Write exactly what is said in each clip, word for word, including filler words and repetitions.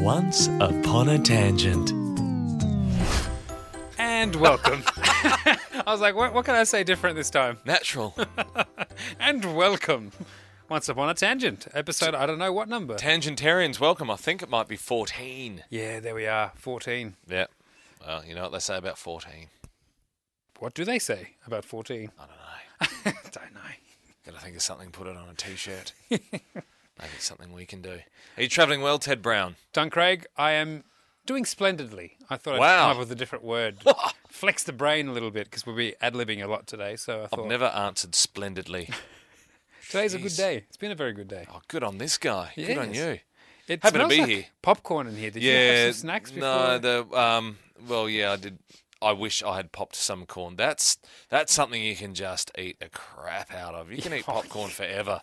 Once Upon a Tangent. And welcome. I was like, what, what can I say different this time? Natural. And welcome. Once Upon a Tangent. Episode, I don't know what number. Tangentarians, welcome. I think it might be fourteen. Yeah, there we are. fourteen. Yeah. Well, you know what they say about fourteen. What do they say about fourteen? I don't know. Don't know. Gotta think of something, put it on a t-shirt. Maybe it's something we can do. Are you travelling well, Ted Brown? Dun Craig, I am doing splendidly. I thought I'd Wow. come up with a different word. Flex the brain a little bit because we'll be ad-libbing a lot today. So I thought I've never answered splendidly. today's a good Jeez. day. It's been a very good day. Oh, good on this guy. Good on Yes. you. It Happy to smells be like here. popcorn in here. Did you Yeah. have some snacks before? No, the um. Well, yeah, I did. I wish I had popped some corn. That's that's something you can just eat a crap out of. You can eat popcorn forever.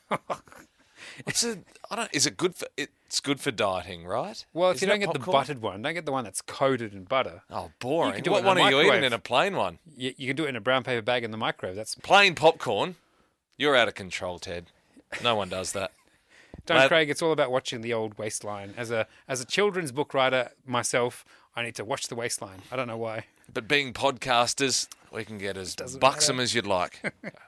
What's it? I don't. Is it good for? It's good for dieting, right? Well, if Isn't you don't it get the popcorn? buttered one, don't get the one that's coated in butter. Oh, boring. You can do it What in a one are you eating microwave. in a plain one? You, you can do it in a brown paper bag in the microwave. That's Plain popcorn. You're out of control, Ted. No one does that. Don't Lad- Craig. It's all about watching the old Waistline. As a as a children's book writer myself, I need to watch the Waistline. I don't know why. But being podcasters, we can get as Doesn't buxom matter. as you'd like.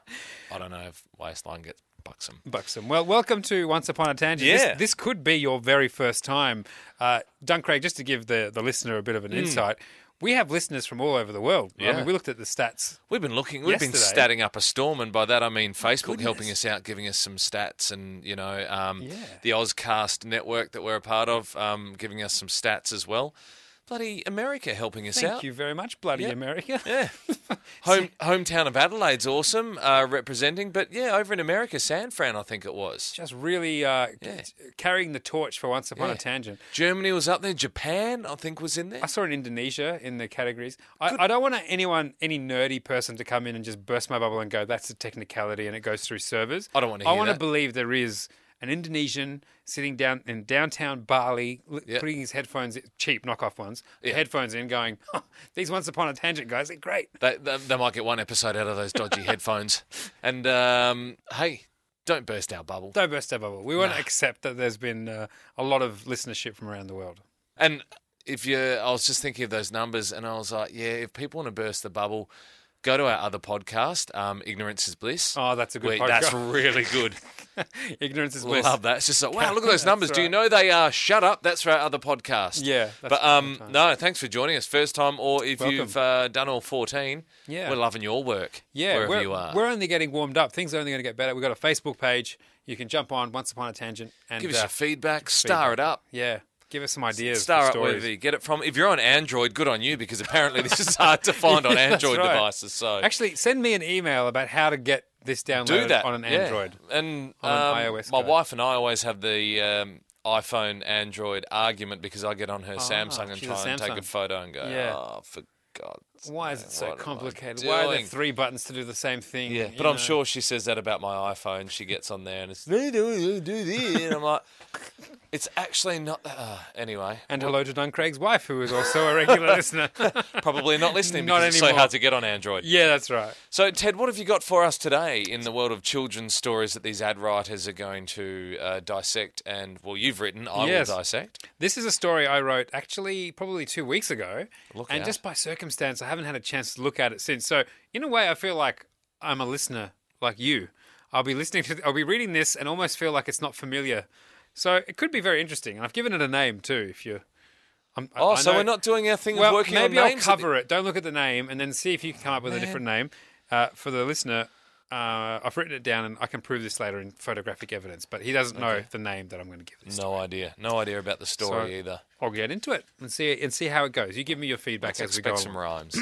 I don't know if Waistline gets buxom. Buxom. Well, welcome to Once Upon a Tangent. Yeah. This, this could be your very first time. Uh, Dun Craig, just to give the, the listener a bit of an insight, we have listeners from all over the world. I Mm. Yeah. mean, we looked at the stats. We've been looking, we've been Yesterday. statting up a storm, and by that I mean Facebook goodness. helping us out, giving us some stats, and, you know, um, Yeah. the Ozcast network that we're a part of, um, giving us some stats as well. Bloody America helping us Thank out. you very much, bloody Yep. America. Yeah. Home hometown of Adelaide's awesome, uh, representing, but yeah, over in America, San Fran, I think it was. Just really uh, Yeah. carrying the torch for Once Upon Yeah. a Tangent. Germany was up there. Japan, I think, was in there. I saw in Indonesia in the categories. I, I don't want anyone, any nerdy person to come in and just burst my bubble and go, that's a technicality and it goes through servers. I don't want to I hear want to that. believe there is an Indonesian sitting down in downtown Bali, li- Yeah. putting his headphones, cheap knockoff ones, the Yeah. headphones in going, oh, these Once Upon a Tangent guys are great. They, they, they might get one episode out of those dodgy headphones. And, um, hey, don't burst our bubble. Don't burst our bubble. We want to Nah. accept that there's been uh, a lot of listenership from around the world. And if you, I was just thinking of those numbers, and I was like, yeah, if people want to burst the bubble, go to our other podcast, um, Ignorance is Bliss. Oh, that's a good Wait, podcast. that's really good. Ignorance is bliss. Love that. It's just like, wow, look at those That's numbers. Do you right. know they are? Shut up. That's for our other podcast. Yeah, that's But a um, good time. no, thanks for joining us. First time, or if Welcome. you've uh, done all fourteen, Yeah. we're loving your work. Yeah, wherever we're, you are. we're only getting warmed up. Things are only going to get better. We've got a Facebook page. You can jump on Once Upon a Tangent and Give us uh, your feedback. Star feedback. it up. Yeah, give us some ideas. Star for up stories. wherever you get it from. If you're on Android, good on you, because apparently this is hard to find on Yeah, that's Android right. devices. So Actually, send me an email about how to get this downloaded do that on an yeah. Android. And On an um, iOS my guide. wife and I always have the um, iPhone Android argument because I get on her Samsung and Ah, she's a try and take Samsung. a photo and go, Yeah. oh, for God's Why is it so what am I complicated? Why are there doing? three buttons to do the same thing? Yeah, you but I'm know? sure she says that about my iPhone. She gets on there and it's, do, do, do this. And I'm like, it's actually not that. Uh, anyway, And hello to Dun Craig's wife, who is also a regular listener. probably not listening Not because it's so anymore. hard to get on Android. Yeah, that's right. So, Ted, what have you got for us today in the world of children's stories that these ad writers are going to uh, dissect? And, well, you've written, I Yes. will dissect. This is a story I wrote actually probably two weeks ago. Look and out. just by circumstance, I haven't had a chance to look at it since. So, in a way, I feel like I'm a listener like you. I'll be listening to, I'll be reading this and almost feel like it's not familiar. So, it could be very interesting. And I've given it a name too, if you. I'm, I- Oh, I so know- we're not doing our thing Well, of working maybe on I'll names? cover it. Don't look at the name and then see if you can come up with a Man. different name. Uh, for the listener, uh, I've written it down and I can prove this later in photographic evidence, but he doesn't know the name that I'm going to give this. No idea. No idea about the story So- either. I'll get into it and see and see how it goes. You give me your feedback Let's as we go. expect some along. rhymes.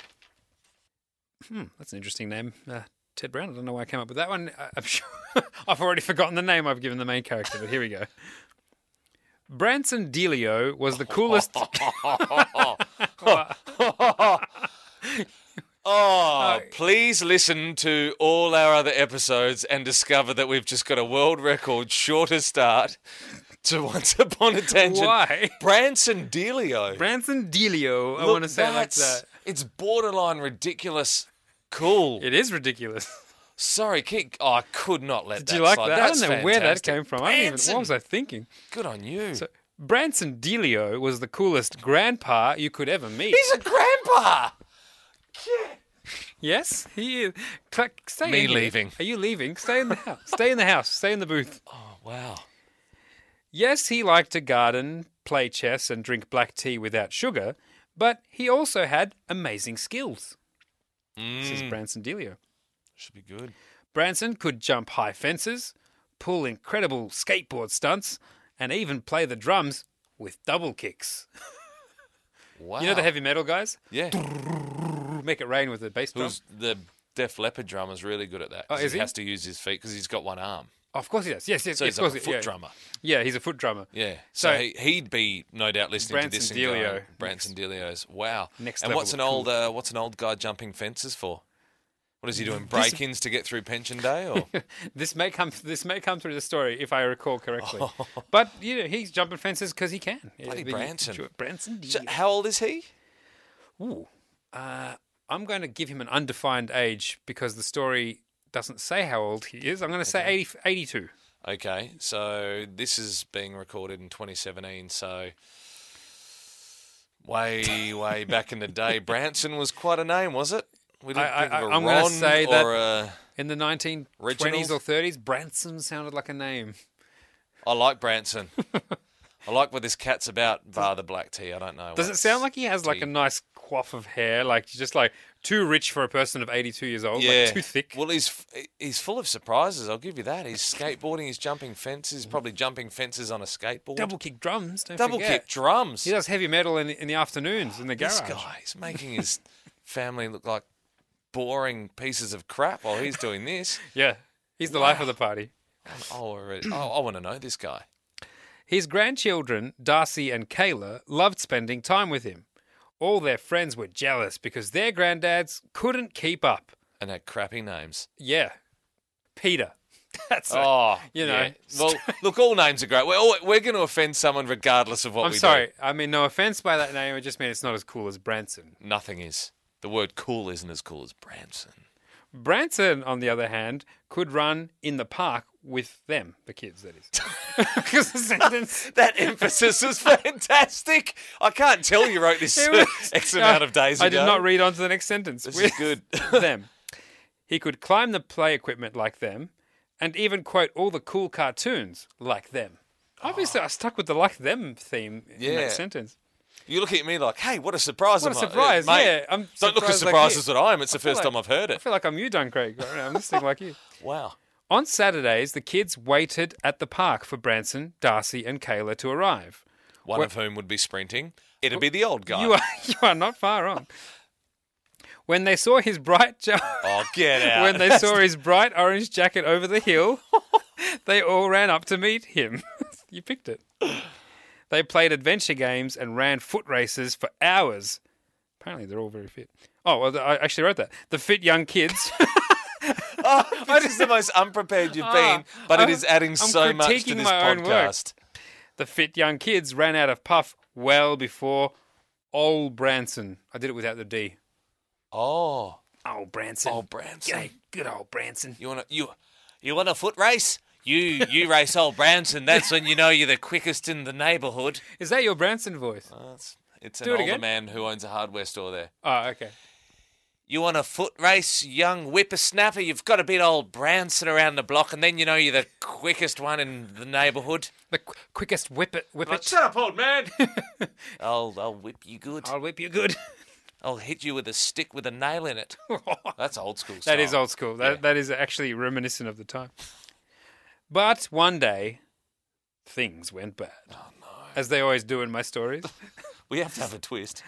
Hmm, that's an interesting name, uh, Ted Brown. I don't know why I came up with that one. I- I'm sure I've already forgotten the name I've given the main character, but here we go. Branson Delio was the coolest. Oh, please listen to all our other episodes and discover that we've just got a world record shorter start to Once Upon a Tangent. Why? Branson Delio. Branson Delio. I Look, want to say it like that's- that. It's borderline ridiculous. Cool. It is ridiculous. Sorry, keep, oh, I could not let Did that you like slide. that? That's I don't know where that fantastic. came from. I don't even, Branson. what was I thinking? Good on you. So, Branson Delio was the coolest grandpa you could ever meet. He's a grandpa. Yes, he is. Cl- Stay Me in here. leaving. Are you leaving? Stay in the house. Stay in the house. Stay in the booth. Oh, wow. Yes, he liked to garden, play chess, and drink black tea without sugar, but he also had amazing skills. This is Mm, Branson Delio. should be good. Branson could jump high fences, pull incredible skateboard stunts, and even play the drums with double kicks. Wow. You know the heavy metal guys? Yeah. Make it rain with the bass drum. Who's the Def Leppard drummer's really good at that. Oh, 'cause is he he? has to use his feet because he's got one arm. Oh, of course he does. Yes, yes, So yes, he's of like course. a foot yeah. drummer. Yeah, he's a foot drummer. Yeah. So, So- he, he'd be no doubt listening to this Branson and Delio. going, Branson Delio's. Wow. Next and level what's of an old uh, what's an old guy jumping fences for? What is he doing? Break-ins to get through pension day, or This may come. This may come through the story if I recall correctly. But you know, he's jumping fences because he can. Bloody The- Branson. Branson. So Delio. how old is he? Ooh. Uh, I'm going to give him an undefined age because the story doesn't say how old he is. I'm going to say eighty, eighty-two. Okay, so this is being recorded in twenty seventeen. So way, way back in the day, Branson was quite a name, was it? We didn't I- think I- of a I'm gonna Ron say or that- a. In the nineteen twenties Reginald? or thirties, Branson sounded like a name. I like Branson. I like what this cat's about, bar the black tea. I don't know. Does what it sound it's- like he has like tea. a nice coif of hair, like just like too rich for a person of eighty-two years old, Yeah, like too thick? Well, he's he's full of surprises. I'll give you that. He's skateboarding. He's jumping fences. Probably jumping fences on a skateboard. Double kick drums, don't Double forget. kick drums. He does heavy metal in, in the afternoons in the garage. This guy is making his family look like boring pieces of crap while he's doing this. Yeah, he's the life of the party. I, already, I, I want to know this guy. His grandchildren, Darcy and Kayla, loved spending time with him. All their friends were jealous because their granddads couldn't keep up. And had crappy names. Yeah. Peter. That's it. Oh, you know. yeah. Well, look, all names are great. We're, all- we're going to offend someone regardless of what I'm we sorry. do. I mean, no offense by that name. It just means it's not as cool as Branson. Nothing is. The word cool isn't as cool as Branson. Branson, on the other hand, could run in the park with them, the kids, that is. Because the sentence... That emphasis is fantastic. I can't tell you wrote this It was- X amount of days I ago. did not read on to the next sentence. This with is good. them. He could climb the play equipment like them and even quote all the cool cartoons like them. Obviously, I stuck with the like them theme in Yeah. that sentence. You look at me like, hey, what a surprise. What a I'm like, surprise, mate, yeah. I'm don't look as surprised like surprised you. as what I am. It's the feel first like- time I've heard I it. feel like I'm you, Don Craig. Right now. I'm listening like you. Wow. On Saturdays, the kids waited at the park for Branson, Darcy, and Kayla to arrive. One Well- of whom would be sprinting. It'd be the old guy. You are you are not far wrong. When they saw his bright jo- Oh, get out. when they saw his bright orange jacket over the hill, they all ran up to meet him. You picked it. They played adventure games and ran foot races for hours. Apparently, they're all very fit. Oh, well, I actually wrote that. The fit young kids. Oh, this is the most unprepared you've been, but it I'm- is adding I'm so much to critiquing this my own work. podcast. The fit young kids ran out of puff well before old Branson. I did it without the D. Oh, Old Branson. old Branson. G'day, good old Branson. You want to you you want a foot race? You you race old Branson. That's when you know you're the quickest in the neighbourhood. Is that your Branson voice? Oh, it's it's an Do it older again. man who owns a hardware store there. Oh, okay. You want a foot race, young whippersnapper? You've got to beat old Branson around the block, and then you know you're the quickest one in the neighbourhood. The qu- quickest whip it, whip it. Shut up, old man! I'll I'll whip you good. I'll whip you good. I'll hit you with a stick with a nail in it. That's old school. That style. is old school. That Yeah. that is actually reminiscent of the time. But one day, things went bad. Oh no! As they always do in my stories. We have to have a twist.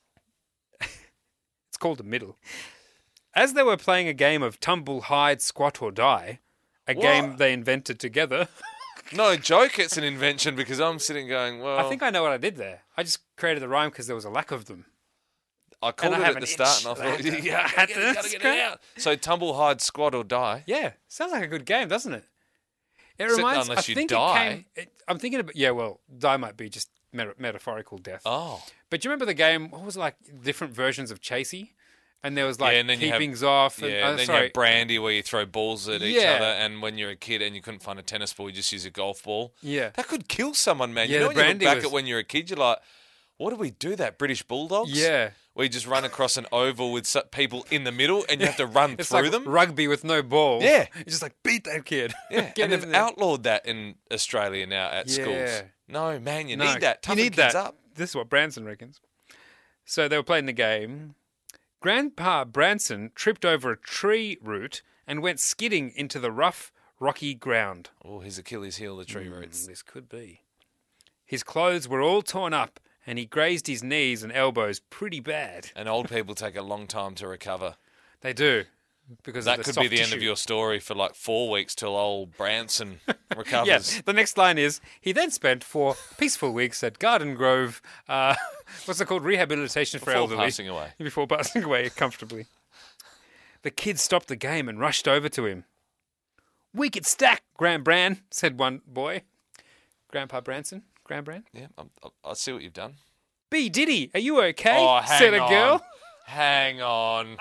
It's called a middle. As they were playing a game of tumble, hide, squat, or die, a What? game they invented together. No joke, it's an invention because I'm sitting going, well, I think I know what I did there. I just created the rhyme because there was a lack of them. I called and it I have at an the start, itch and I that I thought, had to- yeah, I had gotta to get it, gotta get scratch. it out. So tumble, hide, squat, or die. Yeah, sounds like a good game, doesn't it? It Except reminds. unless I you think die. It came, it, I'm thinking about. Yeah, well, die might be just meta- metaphorical death. Oh, But do you remember the game? What was it like? Different versions of Chasey, And there was like Yeah, and then you have- keepings off. And, Yeah, uh, and then you sorry. have brandy where you throw balls at each Yeah. other, and when you're a kid and you couldn't find a tennis ball, you just use a golf ball. Yeah. That could kill someone, man. Yeah, you know the when you look brandy back was- at when you're a kid, you're like, what do we do that? British Bulldogs? Yeah. Where you just run across an oval with su- people in the middle and you have to run It's through like them? rugby with no ball. Yeah. You're just like, beat that kid. Yeah, Get and in they've there. outlawed that in Australia now at Yeah. schools. No, man, you No, need that. you Toughen need kids that. up. This is what Branson reckons. So they were playing the game. Grandpa Branson tripped over a tree root and went skidding into the rough, rocky ground. Oh, his Achilles heel, the tree roots. Mm, this could be. His clothes were all torn up and he grazed his knees and elbows pretty bad. And old people take a long time to recover. They do. Because That of the could soft be the end tissue. of your story for like four weeks till old Branson recovers. Yeah, the next line is, he then spent four peaceful weeks at Garden Grove, uh, what's it called, rehabilitation for Before elderly. passing away. Before passing away comfortably. The kid stopped the game and rushed over to him. Wicked stack, Grand Bran, said one boy. Grandpa Branson, Grand Bran. Yeah, I'm, I I see what you've done. B. Diddy, are you okay? Oh, hang said a on. girl. Hang on.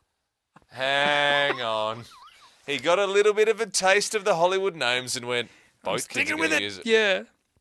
Hang on. He got a little bit of a taste of the Hollywood names and went, both kids are Sticking with gonna it. use it. Yeah.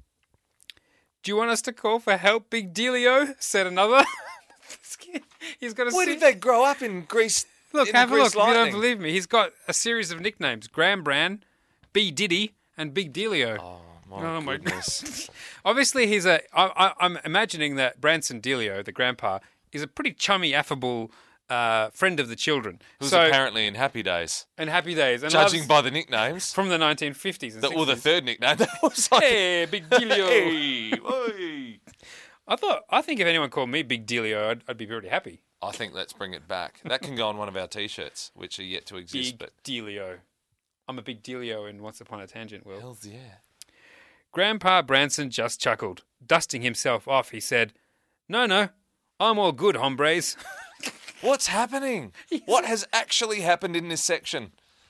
Do you want us to call for help, Big Dealio? Said another. This kid, He's got a Where se- did they grow up in Greece? Look, in the have a Grease look. If you don't Lightning? believe me, he's got a series of nicknames: Grand Bran, B Diddy, and Big Dealio. Oh, my Oh, my goodness. Obviously, he's a. I, I, I'm imagining that Branson Dealio, the grandpa, is a pretty chummy, affable uh, friend of the children. Who's so, apparently in Happy Days. and Happy Days, and Judging loves- by the nicknames. from the nineteen fifties and The, or the sixties. third nickname. That was like, Hey, Big Dealio. hey, oi. I thought. I think if anyone called me Big Dealio, I'd, I'd be pretty happy. I think let's bring it back. That can go on one of our T-shirts, which are yet to exist. Big But Dealio. I'm a big Dealio in Once Upon a Tangent, Will. hells yeah. Grandpa Branson just chuckled. Dusting himself off, he said, No, no, I'm all good, hombres. What's happening? What has actually happened in this section?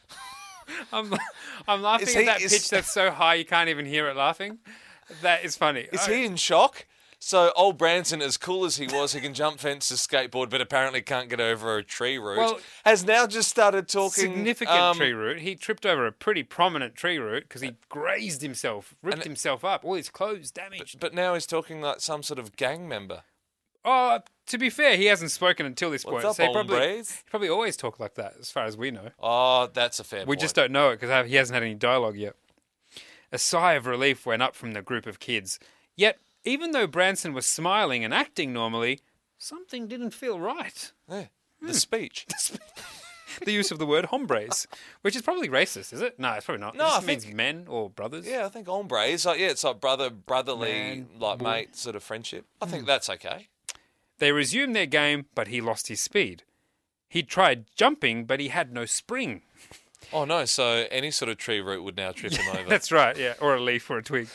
I'm, I'm laughing Is at he- that is- pitch that's so high you can't even hear it laughing. That is funny. Is I- he in shock? So old Branson, as cool as he was, he can jump fences, skateboard, but apparently can't get over a tree root, Well, has now just started talking... significant um, tree root. He tripped over a pretty prominent tree root because he grazed himself, ripped And- himself up, all his clothes damaged. But now he's talking like some sort of gang member. Oh, to be fair, he hasn't spoken until this What's point. up, so he probably, hombres? he probably always talked like that, as far as we know. Oh, that's a fair We point. just don't know it because he hasn't had any dialogue yet. A sigh of relief went up from the group of kids. Yet, even though Branson was smiling and acting normally, something didn't feel right. Yeah, the Hmm. speech. The use of the word hombres, which is probably racist, is it? No, it's probably not. No, it I just means think- men or brothers. Yeah, I think hombres. Like, yeah, it's like brother, brotherly, Man, like boy. mate sort of friendship. I Hmm. think that's okay. They resumed their game, but he lost his speed. He tried jumping, but he had no spring. Oh no, so any sort of tree root would now trip him over. That's right, yeah, or a leaf or a twig.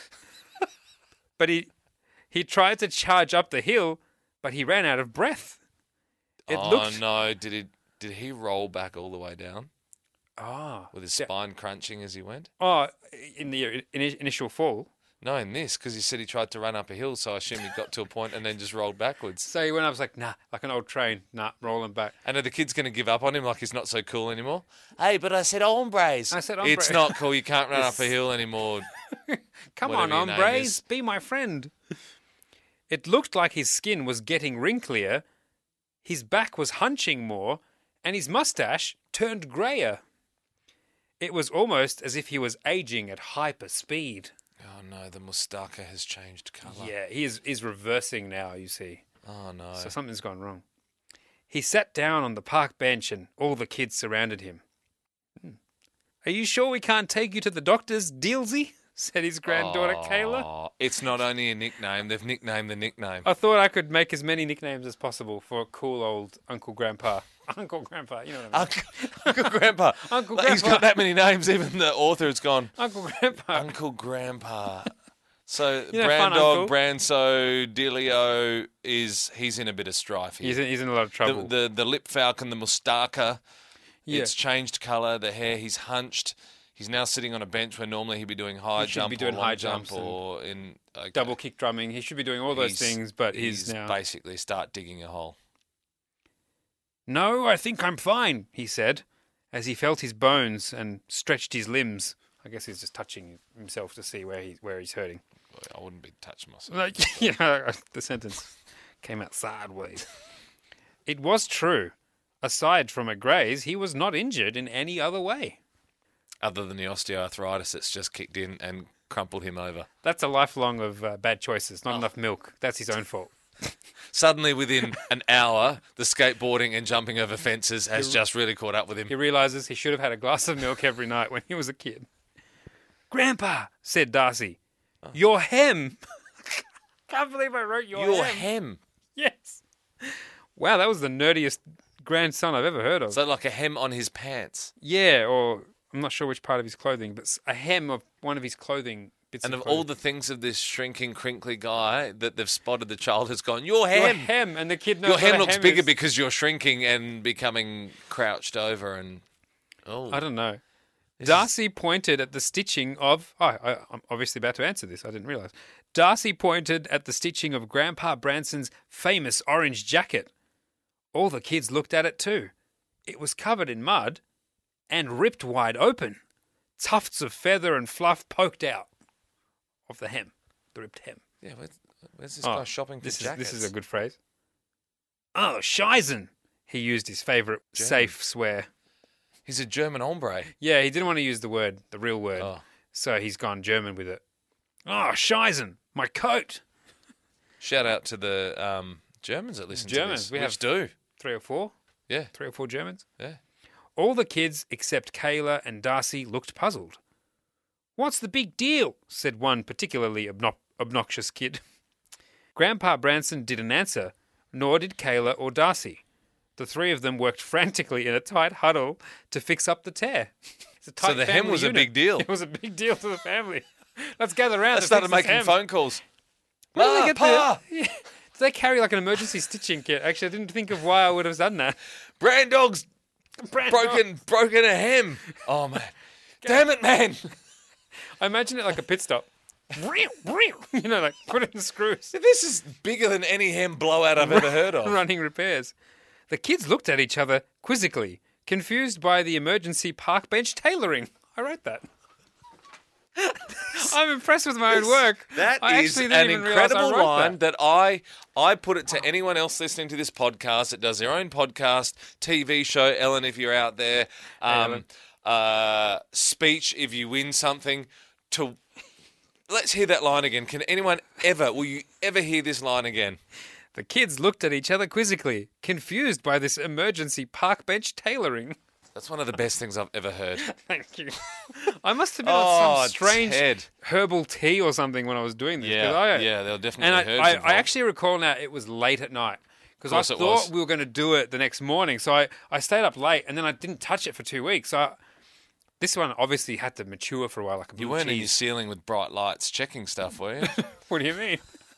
But he he tried to charge up the hill, but he ran out of breath. It oh looked no, did he did he roll back all the way down ah with his yeah. spine crunching as he went? oh in the ini initial fall. No, in this, because he said he tried to run up a hill, so I assume he got to a point and then just rolled backwards. So he went up, was like, nah, like an old train, nah, rolling back. And are the kids going to give up on him like he's not so cool anymore? Hey, but I said hombres. I said It's hombres. not cool. You can't run up a hill anymore. Come Whatever your on, name hombres, is. be my friend. It looked like his skin was getting wrinklier, his back was hunching more, and his mustache turned greyer. It was almost as if he was aging at hyper speed. Oh no, the moustache has changed colour. Yeah, he is is reversing now, you see. Oh no. So something's gone wrong. He sat down on the park bench and all the kids surrounded him. "Hmm. Are you sure we can't take you to the doctor's, Dealsy? Said his granddaughter, Kayla. Oh, it's not only a nickname, they've nicknamed the nickname. I thought I could make as many nicknames as possible for cool old Uncle Grandpa. Uncle Grandpa, you know what I mean. Uncle, Uncle Grandpa. Uncle Like, He's Grandpa. got that many names, even the author has gone, Uncle Grandpa. Uncle Grandpa. So, You know, fun Brandog, uncle. Branso, Dealio, is, he's in a bit of strife here. He's in, he's in a lot of the, trouble. the, the lip falcon, the moustache, Yeah. it's changed colour, the hair, he's hunched. He's now sitting on a bench where normally he'd be doing high He should jump be doing or long high jump jumps and or in okay. Double kick drumming. He should be doing all those He's- things, but he's, now. basically start digging a hole. "No, I think I'm fine," he said, as he felt his bones and stretched his limbs. I guess he's just touching himself to see where he where he's hurting. I wouldn't be touching myself. Like, you know, the sentence came out sideways. It was true. Aside from a graze, he was not injured in any other way. Other than the osteoarthritis that's just kicked in and crumpled him over. That's a lifelong of uh, bad choices. Not oh. enough milk. That's his own fault. Suddenly, within an hour, the skateboarding and jumping over fences has he, just really caught up with him. He realises he should have had a glass of milk every night when he was a kid. "Grandpa," said Darcy, oh. "your hem." Can't believe I wrote your, your hem. hem. Yes. Wow, that was the nerdiest grandson I've ever heard of. So like a hem on his pants. Yeah, or I'm not sure which part of his clothing, but a hem of one of his clothing bits and of of clothing. all the things of this shrinking, crinkly guy that they've spotted, the child has gone, your hem. Your hem. And the kid knows Your hem what a looks hem bigger is. because you're shrinking and becoming crouched over and... Oh. I don't know. This Darcy is... pointed at the stitching of... Oh, I, I'm obviously about to answer this. I didn't realise. Darcy pointed at the stitching of Grandpa Branson's famous orange jacket. All the kids looked at it too. It was covered in mud and ripped wide open. Tufts of feather and fluff poked out of the hem, the ripped hem. Yeah, where's, where's this oh, guy shopping for this jackets? Is, this is a good phrase. Oh, Scheißen. He used his favourite German. safe swear. He's a German hombre. Yeah, he didn't want to use the word, the real word. Oh. So he's gone German with it. Oh, Scheißen, my coat. Shout out to the um, Germans that listen Germans, to this. we Which have do. Three or four? Yeah. Three or four Germans? Yeah. All the kids except Kayla and Darcy looked puzzled. "What's the big deal?" said one particularly obno- obnoxious kid. Grandpa Branson didn't answer, nor did Kayla or Darcy. The three of them worked frantically in a tight huddle to fix up the tear. It's a tight So the hem family was unit. a big deal. It was a big deal to the family. Let's gather around. I to started fix this making hem. phone calls. Where do Ma, they get Pa! the... Yeah. Do they carry like an emergency stitching kit? Actually, I didn't think of why I would have done that. Brandog's Brand broken, dog. broken a hem. Oh, man. Damn it, man. I imagine it like a pit stop. You know, like put in the screws. This is bigger than any hem blowout I've ever heard of. Running repairs. The kids looked at each other quizzically, confused by the emergency park bench tailoring. I wrote that. I'm impressed with my own work. That I is actually didn't an even realise I incredible wrote line that. that. I I put it to anyone else listening to this podcast that does their own podcast, T V show, Ellen, if you're out there, um, uh, speech if you win something. To let's hear that line again. Can anyone ever? Will you ever hear this line again? The kids looked at each other quizzically, confused by this emergency park bench tailoring. That's one of the best things I've ever heard. Thank you. I must have been Oh, on some strange Ted. herbal tea or something when I was doing this. 'cause Yeah, I, yeah, there were definitely And I, herbs I, involved. I actually recall now it was late at night because I course it thought was. we were going to do it the next morning. So I, I stayed up late and then I didn't touch it for two weeks. So I, this one obviously had to mature for a while. Like a You blue weren't in your cheese. ceiling with bright lights checking stuff, were you? What do you mean?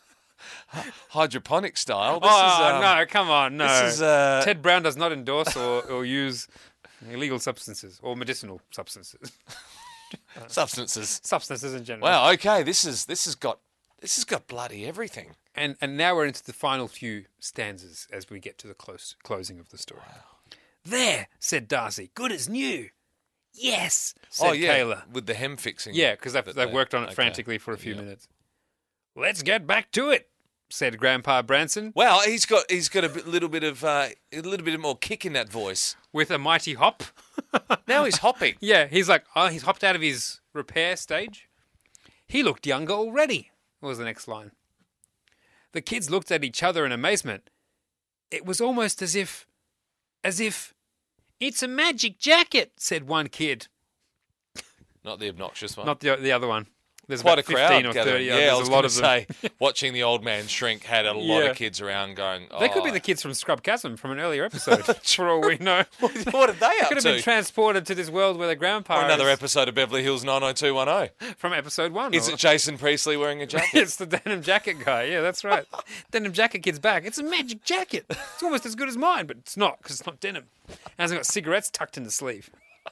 Hydroponic style. This oh, is, um, no, come on, no. This is, uh, Ted Brown does not endorse or, or use illegal substances or medicinal substances. substances. Substances in general. Wow. Okay. This is this has got this has got bloody everything. And and now we're into the final few stanzas as we get to the close closing of the story. Wow. "There," said Darcy, "good as new." "Yes," said oh yeah, Kayla. with the hem fixing. Yeah, because they've, that they've they- worked on it okay. frantically for a few Yeah. minutes. "Let's get back to it," said Grandpa Branson Wow, he's got he's got a bit, little bit of uh, a little bit more kick in that voice. with a mighty hop. Now he's hopping. Yeah, he's like, oh, he's hopped out of his repair stage. "He looked younger already," was the next line. The kids looked at each other in amazement. It was almost as if, as if, "It's a magic jacket," said one kid. Not the obnoxious one. Not the the other one. There's Quite a about fifteen crowd or gathering. thirty. Yeah, I there's was a lot going of to them. say, watching the old man shrink had a lot Yeah. of kids around going. Oh, They could be the kids from Scrub Chasm from an earlier episode, for all we know. What are they They up could have to? been transported to this world where their grandpa Or another is episode of Beverly Hills nine oh two one oh. from episode one. Is or- it Jason Priestley wearing a jacket? It's the denim jacket guy. Yeah, that's right. Denim jacket kid's back. It's a magic jacket. It's almost as good as mine, but it's not because it's not denim. It hasn't got cigarettes tucked in the sleeve.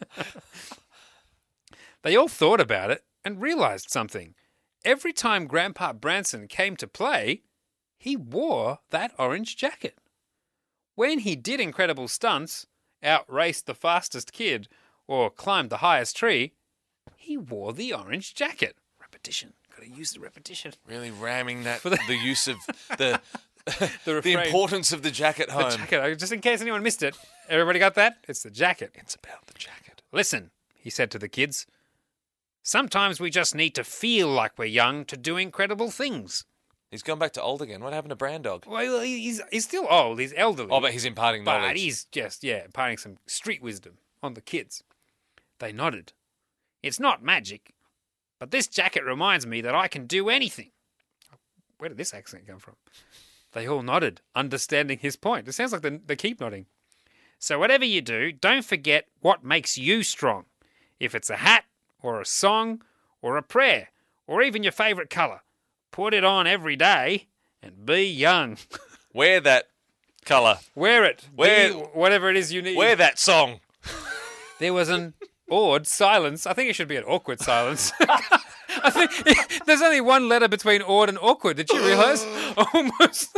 They all thought about it and realised something. Every time Grandpa Branson came to play, he wore that orange jacket. when he did incredible stunts, outraced the fastest kid, or climbed the highest tree, he wore the orange jacket. Repetition. Got to use the repetition. Really ramming that the, the use of the The, the refrain. importance of the jacket home. The jacket. Just in case anyone missed it. Everybody got that? It's the jacket. It's about the jacket. Listen, he said to the kids. Sometimes we just need to feel like we're young to do incredible things. He's gone back to old again. What happened to Brandog? Well, he's he's still old. He's elderly. Oh, but he's imparting But knowledge. he's just, yeah, imparting some street wisdom on the kids. They nodded. It's not magic, but this jacket reminds me that I can do anything. Where did this accent come from? They all nodded, understanding his point. It sounds like they, they keep nodding. So whatever you do, don't forget what makes you strong. If it's a hat, or a song, or a prayer, or even your favourite colour, put it on every day and be young. Wear that colour. Wear it. Wear- Be whatever it is you need. Wear that song. There was an awed silence. I think it should be an awkward silence. I think there's only one letter between awed and awkward. Did you realise? Almost.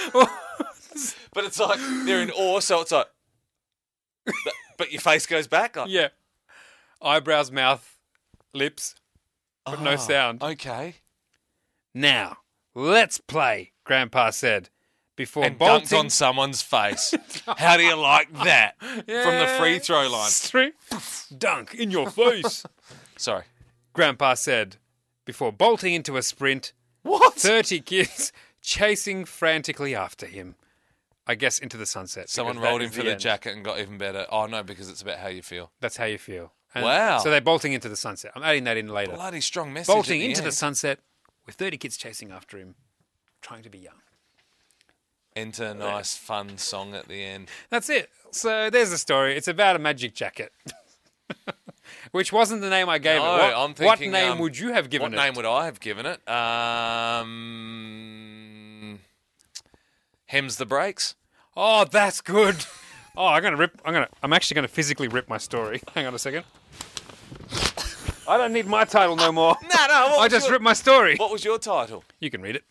But it's like they're in awe, so it's like. But, but your face goes back. Like, Yeah. Eyebrows, mouth, lips, but no oh, sound. Okay. Now, let's play, Grandpa said, before And bolting. dunked on someone's face. How do you like that? From the free throw line. Straight dunk in your face. Sorry. Grandpa said, before bolting into a sprint, What? thirty kids chasing frantically after him. I guess into the sunset. Someone because that rolled is in for the end. jacket and got even better. Oh, no, because it's about how you feel. That's how you feel. And Wow. So they're bolting into the sunset. I'm adding that in later. Bloody strong message. Bolting at the into the end. sunset with thirty kids chasing after him, trying to be young. Enter a nice, fun song at the end. That's it. So there's the story. It's about a magic jacket. Which wasn't the name I gave No, it. What, I'm what thinking, name um, would you have given What it? name would I have given it? Um, Hems the Brakes. Oh, that's good. Oh, I'm gonna rip. I'm gonna. I'm actually gonna physically rip my story. Hang on a second. I don't need my title no more. No, no. What I was just your, ripped my story. What was your title? You can read it.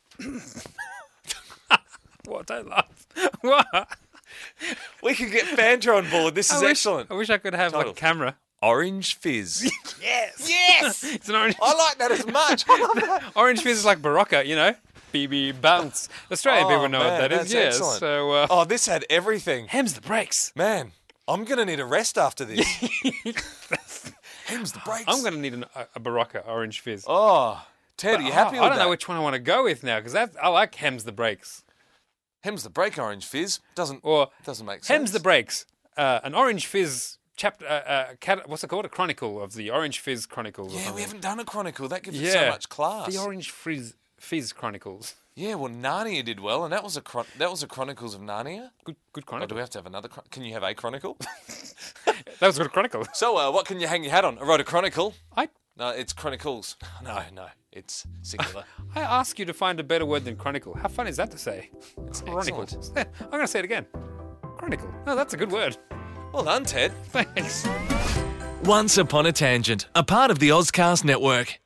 What? Don't laugh. What? We could get Fandra on board. This is I wish, excellent. I wish I could have like Title. a camera. Orange Fizz. Yes. Yes. It's an orange. I like that as much. I love that. Orange fizz is like Barocca, you know. B B bounce. Australian Oh, people know man, what that is. that's Yeah. excellent. So uh, Oh, this had everything. hems the brakes. Man, I'm going to need a rest after this. Hems the Brakes. I'm going to need an, a, a Barocca orange fizz. Oh, Ted, are you happy Oh, with I don't that? know which one I want to go with now because I like hems the brakes Hems the Brake Orange Fizz. Doesn't, or doesn't make sense. hems the brakes. Uh, an orange fizz chapter. Uh, uh, cat, what's it called? A chronicle of the Orange Fizz Chronicles. or Yeah, we something. haven't done a chronicle. That gives it Yeah. so much class. The Orange Fizz Fizz Chronicles. Yeah, well, Narnia did well, and that was a chron- that was a Chronicles of Narnia. Good, good Or do chronicle. we have to have another? Chron- can you have a chronicle? That was a good chronicle. So, uh, what can you hang your hat on? I wrote a chronicle. I No, it's chronicles. No, no, it's singular. I ask you to find a better word than chronicle. How fun is that to say? Chronicle. Excellent. I'm going to say it again. Chronicle. No, that's a good word. Well done, Ted. Thanks. Once Upon a Tangent, a part of the Ozcast Network.